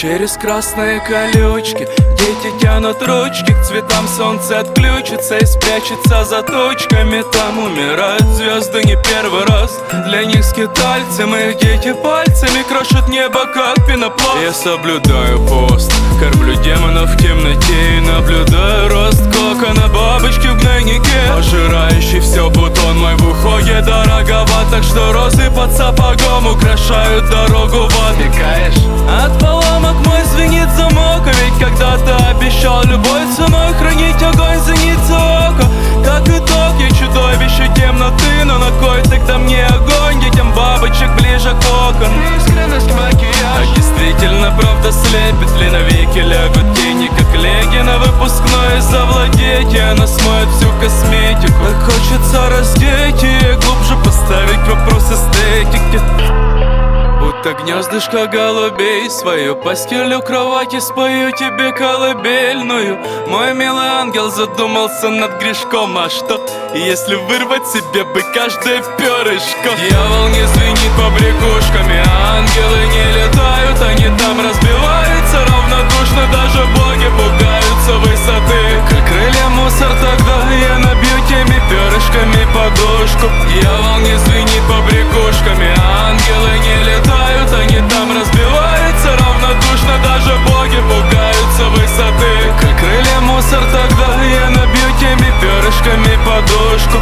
Через красные колючки дети тянут ручки к цветам, солнце отключится и спрячется за тучками. Там умирают звезды не первый раз. Для них скитальцы, мы их дети пальцами крошат небо, как пенопласт. Я соблюдаю пост, кормлю демонов в темноте и наблюдаю рост кокона бабочки в гнойнике, пожирающий все бутон мой в ухое дороговат. Так что розы под сапогом украшают дорогу в ад. От поломок мой звенит замок, а ведь когда-то обещал любой ценой хранить огонь зеницы ока. Как итог, я чудовище темноты, но на кой тогда мне огонь? Детям бабочек ближе к окон. А действительно правда слепит ли навеки лягут тени, как леги на выпускной завладеть, и она смоет всю косметику. Так хочется раздеть и глубже поставить вопрос эстетики. Будто гнездышко голубей, свою постель у кровати спою тебе колыбельную. Мой милый ангел задумался над грешком, а что, если вырвать себе бы каждое перышко? Дьявол не звенит побрякушками, а ангелы не летают, они там разбиваются равнодушно, даже боги пугаются высоты. Как крылья мусор, тогда я набью теми перышками подушку. Дьявол не звенит побрякушками, а ангелы не летают, они там разбиваются равнодушно, даже боги пугаются высоты. Как крылья мусор, тогда я набью теми перышками подушку.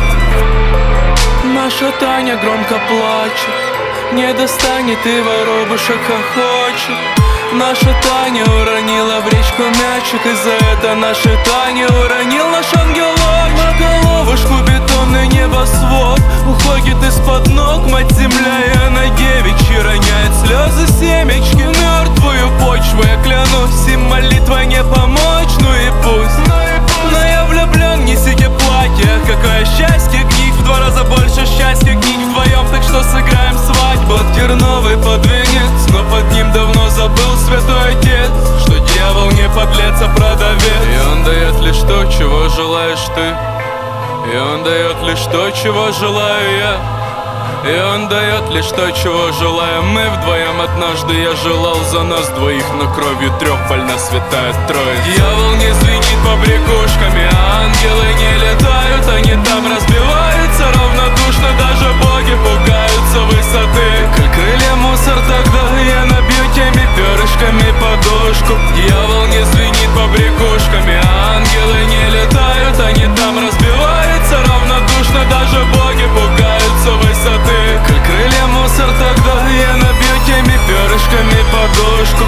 Наша Таня громко плачет, не достанет и воробушек хохочет. Наша Таня уронила в речку мячик, и за это наша Таня уронил наш ангелочек. На головушку бетонный небосвод уходит из-под ног мать земля, и она девичьи роняет слезы семечки в мертвую почву. Я клянусь, им молитва не помочь, ну и пусть. Но я влюблен, несите платье, какое счастье гнить в 2 раза больше счастья гнить вдвоем, так что сыграем свадьбу. Терновый под венец, но под ним давно забыл святой отец, что дьявол не подлец, а продавец. И он дает лишь то, чего желаешь ты, и он дает лишь то, чего желаю я, и он дает лишь то, чего желаем мы вдвоем. Однажды я желал за нас двоих, но кровью 3 больна святая Троица. Дьявол не звенит побрякушками, а ангелы не летают, они там разбиваются равнодушно, даже боги пугаются высоты. Как крылья мусор, тогда я набью теми перышками подушку. Дьявол не звенит побрякушками, а ангелы не летают, они там разбиваются равнодушно, даже боги пугаются высоты. Как крылья мусор, тогда я набью теми перышками подушку.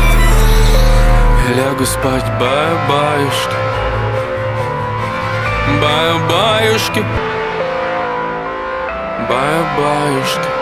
И лягу спать, баю-баюшки, баю-баюшки, баю-баюшки.